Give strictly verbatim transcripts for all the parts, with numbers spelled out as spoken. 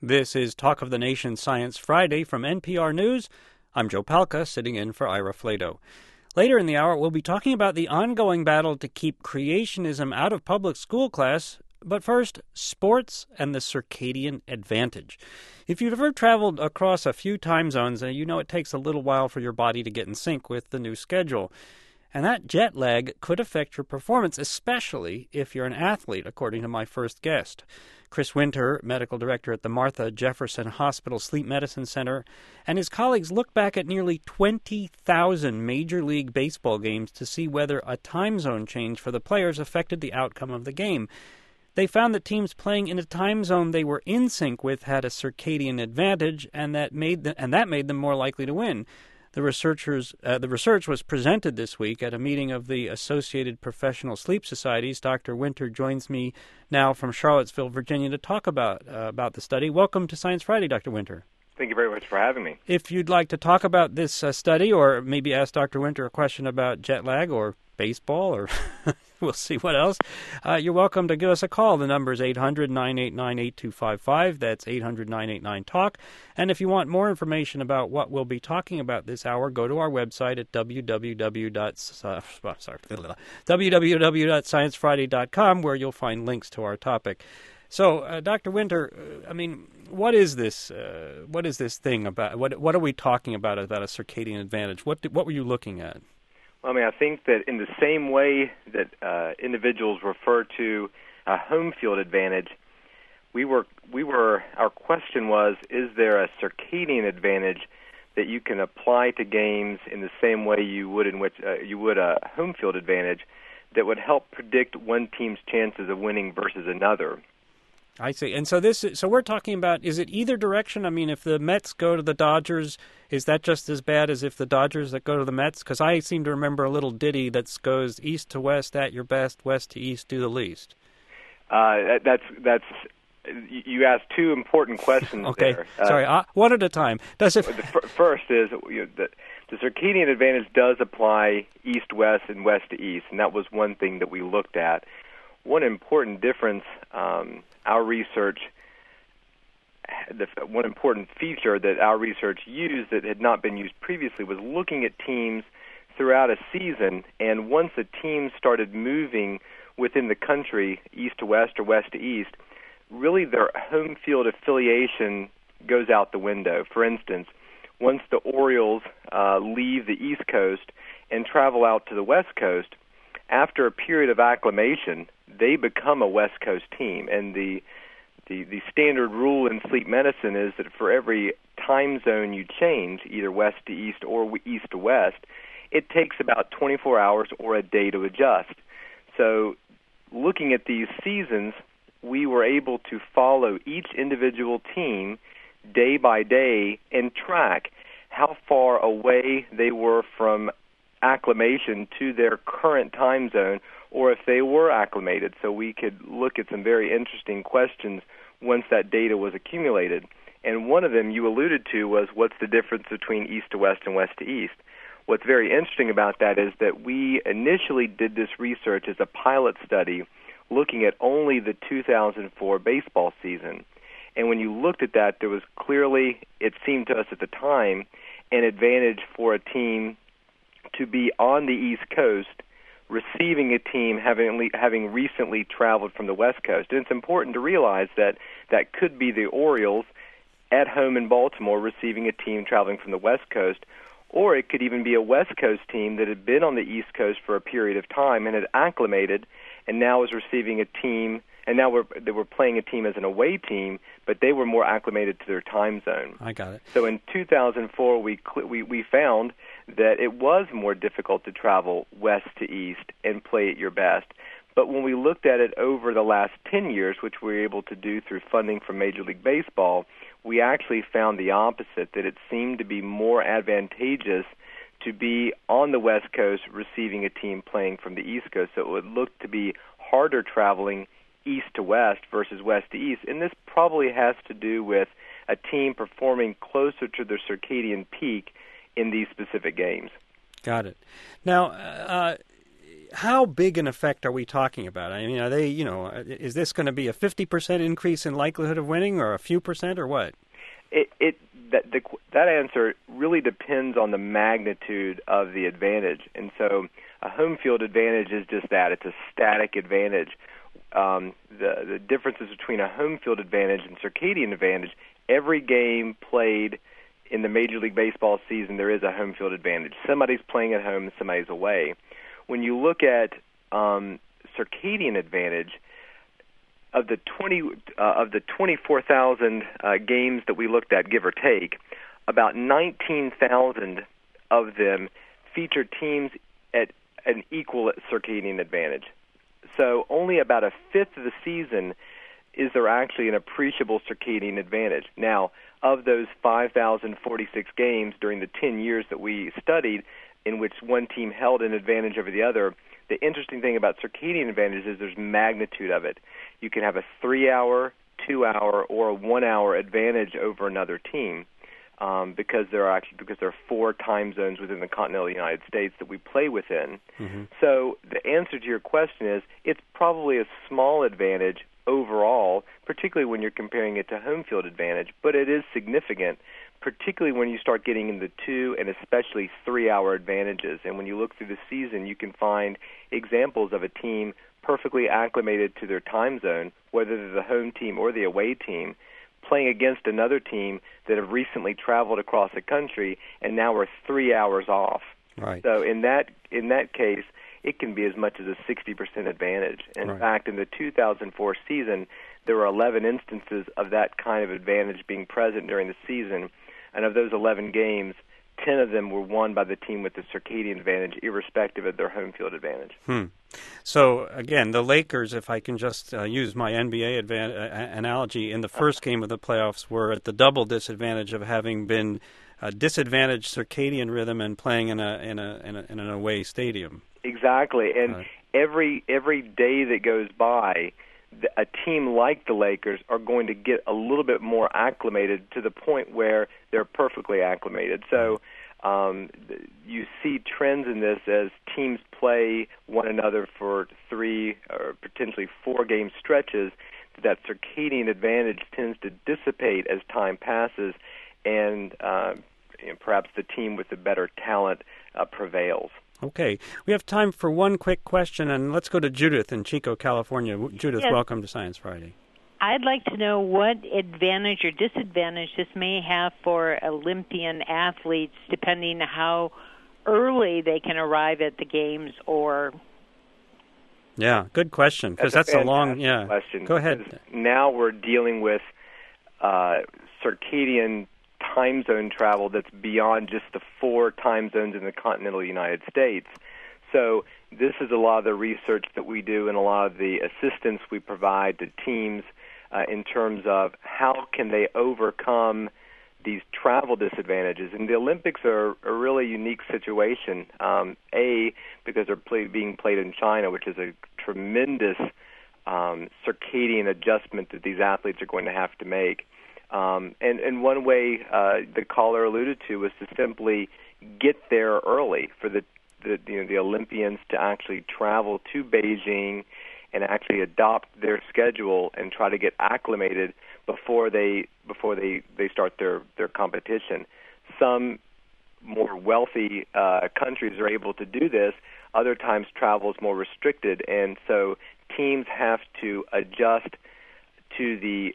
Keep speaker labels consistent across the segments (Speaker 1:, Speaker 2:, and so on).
Speaker 1: This is Talk of the Nation Science Friday from N P R News. I'm Joe Palca, sitting in for Ira Flato. Later in the hour, we'll be talking about the ongoing battle to keep creationism out of public school class. But first, sports and the circadian advantage. If you've ever traveled across a few time zones, you know it takes a little while for your body to get in sync with the new schedule. And that jet lag could affect your performance, especially if you're an athlete, according to my first guest. Chris Winter, medical director at the Martha Jefferson Hospital Sleep Medicine Center, and his colleagues looked back at nearly twenty thousand Major League Baseball games to see whether a time zone change for the players affected the outcome of the game. They found that teams playing in a time zone they were in sync with had a circadian advantage, and that made them, and that made them more likely to win. The researchers, uh, the research was presented this week at a meeting of the Associated Professional Sleep Societies. Doctor Winter joins me now from Charlottesville, Virginia, to talk about uh, about the study. Welcome to Science Friday, Doctor Winter.
Speaker 2: Thank you very much for having me.
Speaker 1: If you'd like to talk about this uh, study, or maybe ask Doctor Winter a question about jet lag or baseball, or we'll see what else, uh, you're welcome to give us a call. The number is eight hundred, nine eight nine, eight two five five. That's eight hundred, nine eight nine, talk. And if you want more information about what we'll be talking about this hour, go to our website at w w w dot science friday dot com, where you'll find links to our topic. So, uh, Doctor Winter, uh, I mean, what is this? Uh, what is this thing about? What What are we talking about about a circadian advantage? What did, What were you looking at?
Speaker 2: Well, I mean, I think that in the same way that uh, individuals refer to a home field advantage, we were we were our question was: is there a circadian advantage that you can apply to games in the same way you would in which uh, you would a home field advantage that would help predict one team's chances of winning versus another?
Speaker 1: I see. And so this, so we're talking about, is it either direction? I mean, if the Mets go to the Dodgers, is that just as bad as if the Dodgers that go to the Mets? Because I seem to remember a little ditty that goes east to west at your best, west to east do the least.
Speaker 2: Uh, that's that's you asked two important questions.
Speaker 1: Okay,
Speaker 2: there.
Speaker 1: sorry, uh, one at a time. Does it?
Speaker 2: The f- first is you know, the, the circadian advantage does apply east-west and west to east, and that was one thing that we looked at. One important difference. Um, Our research, the, one important feature that our research used that had not been used previously was looking at teams throughout a season, and once a team started moving within the country, east to west or west to east, really their home field affiliation goes out the window. For instance, once the Orioles uh, leave the East Coast and travel out to the West Coast, after a period of acclimation, they become a West Coast team. And the, the the standard rule in sleep medicine is that for every time zone you change, either west to east or east to west, it takes about twenty-four hours or a day to adjust. So looking at these seasons, we were able to follow each individual team day by day and track how far away they were from acclimation to their current time zone, or if they were acclimated, so we could look at some very interesting questions once that data was accumulated. And one of them you alluded to was, what's the difference between east to west and west to east? What's very interesting about that is that we initially did this research as a pilot study looking at only the two thousand four baseball season. And when you looked at that, there was clearly, it seemed to us at the time, an advantage for a team to be on the East Coast, receiving a team having having recently traveled from the West Coast. And it's important to realize that that could be the Orioles at home in Baltimore receiving a team traveling from the West Coast, or it could even be a West Coast team that had been on the East Coast for a period of time and had acclimated and now is receiving a team, and now we're, they were playing a team as an away team, but they were more acclimated to their time zone.
Speaker 1: I got it.
Speaker 2: So in two thousand four, we we, we found that it was more difficult to travel west to east and play at your best. But when we looked at it over the last ten years, which we were able to do through funding from Major League Baseball, we actually found the opposite, that it seemed to be more advantageous to be on the West Coast receiving a team playing from the East Coast. So it would look to be harder traveling east to west versus west to east. And this probably has to do with a team performing closer to their circadian peak in these specific games.
Speaker 1: Got it. Now, uh, how big an effect are we talking about? I mean, are they, you know, is this going to be a fifty percent increase in likelihood of winning, or a few percent, or what?
Speaker 2: It, it that the, that answer really depends on the magnitude of the advantage, and so a home field advantage is just that. It's a static advantage. Um, the the differences between a home field advantage and circadian advantage, every game played in the Major League Baseball season, there is a home field advantage. Somebody's playing at home, somebody's away. When you look at um, circadian advantage, of the twenty uh, of the twenty-four thousand uh, games that we looked at, give or take, about nineteen thousand of them feature teams at an equal circadian advantage. So only about a fifth of the season is there actually an appreciable circadian advantage. Now, of those five thousand forty-six games during the ten years that we studied in which one team held an advantage over the other, the interesting thing about circadian advantage is there's magnitude of it. You can have a three-hour, two-hour, or a one-hour advantage over another team um, because there are actually because there are four time zones within the continental United States that we play within. Mm-hmm. So the answer to your question is it's probably a small advantage overall, particularly when you're comparing it to home field advantage, but it is significant, particularly when you start getting into two and especially three-hour advantages. And when you look through the season, you can find examples of a team perfectly acclimated to their time zone, whether they're the home team or the away team, playing against another team that have recently traveled across the country and now are three hours off.
Speaker 1: Right.
Speaker 2: So in that in that case, it can be as much as a sixty percent advantage. In
Speaker 1: right.
Speaker 2: fact, in the two thousand four season, there were eleven instances of that kind of advantage being present during the season, and of those eleven games, ten of them were won by the team with the circadian advantage, irrespective of their home field advantage.
Speaker 1: Hmm. So, again, the Lakers, if I can just uh, use my N B A advan- uh, analogy, in the first game of the playoffs were at the double disadvantage of having been a disadvantaged circadian rhythm and playing in a in a in, a, in an away stadium.
Speaker 2: Exactly, and
Speaker 1: right.
Speaker 2: every every day that goes by, a team like the Lakers are going to get a little bit more acclimated to the point where they're perfectly acclimated. So um, you see trends in this as teams play one another for three or potentially four game stretches. That circadian advantage tends to dissipate as time passes, and uh, you know, perhaps the team with the better talent uh, prevails.
Speaker 1: Okay. We have time for one quick question, and let's go to Judith in Chico, California. Judith,
Speaker 3: yes.
Speaker 1: Welcome to Science Friday.
Speaker 3: I'd like to know what advantage or disadvantage this may have for Olympian athletes, depending how early they can arrive at the games or...
Speaker 1: Yeah, good question, because that's,
Speaker 2: that's
Speaker 1: a, a long... Yeah.
Speaker 2: question.
Speaker 1: Go ahead.
Speaker 2: Now we're dealing with uh, circadian time zone travel that's beyond just the four time zones in the continental United States. So this is a lot of the research that we do and a lot of the assistance we provide to teams uh, in terms of how can they overcome these travel disadvantages. And the Olympics are a really unique situation, um, A, because they're play, being played in China, which is a tremendous um, circadian adjustment that these athletes are going to have to make. Um, and, and one way uh, the caller alluded to was to simply get there early for the, the you know the Olympians to actually travel to Beijing and actually adopt their schedule and try to get acclimated before they before they, they start their, their competition. Some more wealthy uh, countries are able to do this. Other times travel is more restricted, and so teams have to adjust to the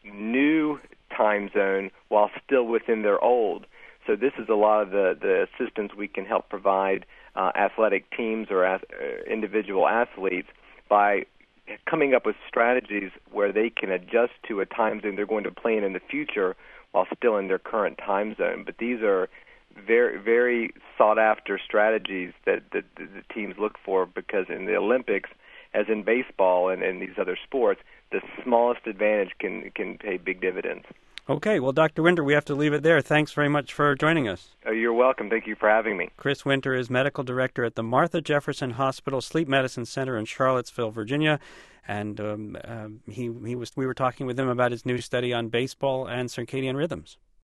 Speaker 2: new time zone while still within their old. So this is a lot of the, the assistance we can help provide uh, athletic teams or ath- uh, individual athletes by coming up with strategies where they can adjust to a time zone they're going to play in in the future while still in their current time zone. But these are very, very sought-after strategies that, that, that the teams look for, because in the Olympics, as in baseball and in these other sports, the smallest advantage can can pay big dividends.
Speaker 1: Okay, well, Doctor Winter, we have to leave it there. Thanks very much for joining us.
Speaker 2: Oh, you're welcome. Thank you for having me.
Speaker 1: Chris Winter is medical director at the Martha Jefferson Hospital Sleep Medicine Center in Charlottesville, Virginia, and um, uh, he he was we were talking with him about his new study on baseball and circadian rhythms.